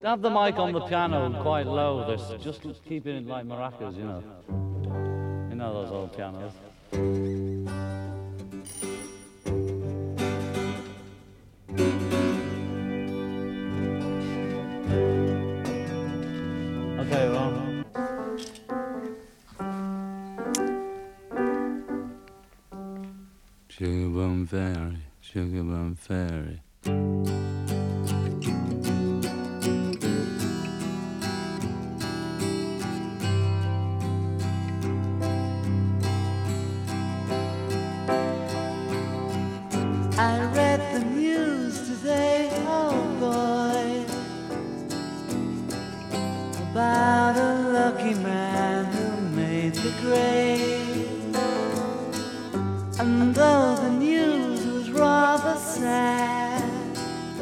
Have the mic on the piano quite low. There's just keeping it like maracas, you know. You know those old pianos. Okay, Ron. Sugar Bum Fairy, Sugar Bum Fairy. I read the news today, oh boy, about a lucky man who made the grade. And though the news was rather sad,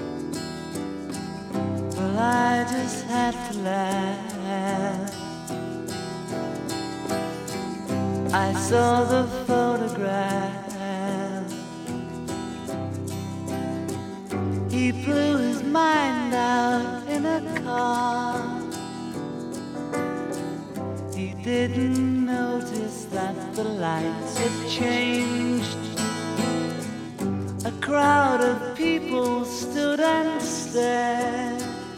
well, I just had to laugh. I saw the photograph. He blew his mind out in a car. He didn't notice that the lights had changed. A crowd of people stood and stared.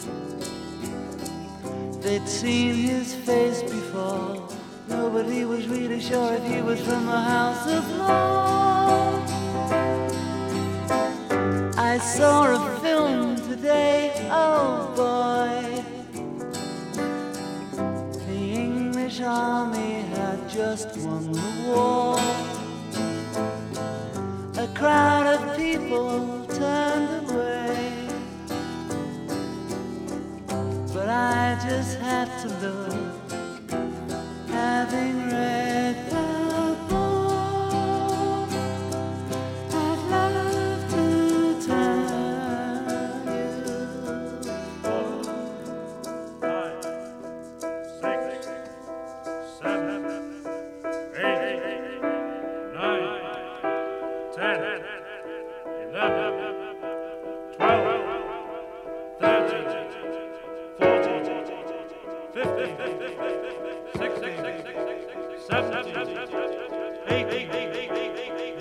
They'd seen his face before. Nobody was really sure if he was from the House of Lords. I saw a film today, oh boy. The English army had just won the war. A crowd of people turned away, but I just had to look, having read the book. I'd love to tell you. 5, 6, 7, 8, 9, 10, 11, 12, 13, 14, 15, 16, 17, 18,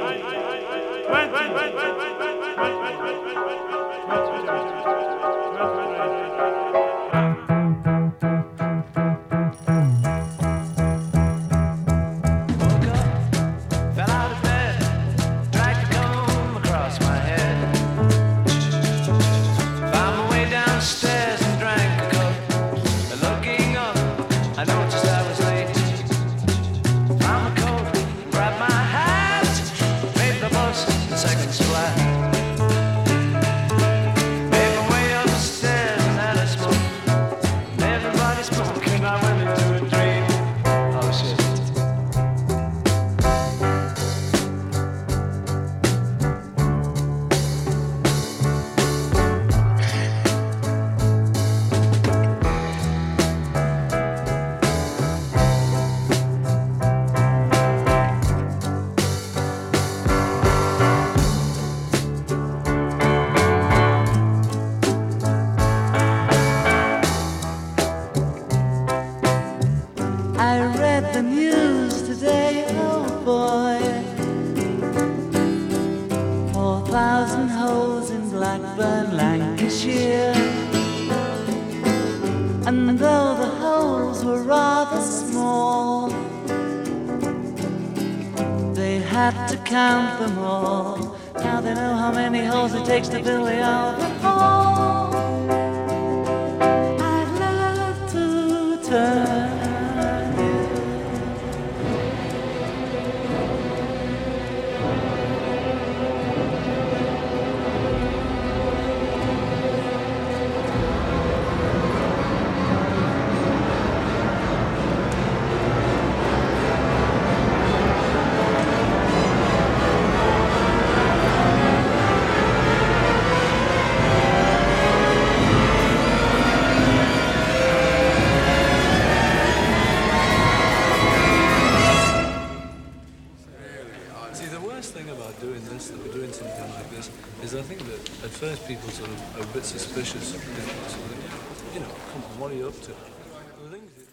4,000 holes in Blackburn, Lancashire. And though the holes were rather small, they had to count them all. Now they know how many holes it takes to fill the Albert Hall. I'd love to turn What are you up to?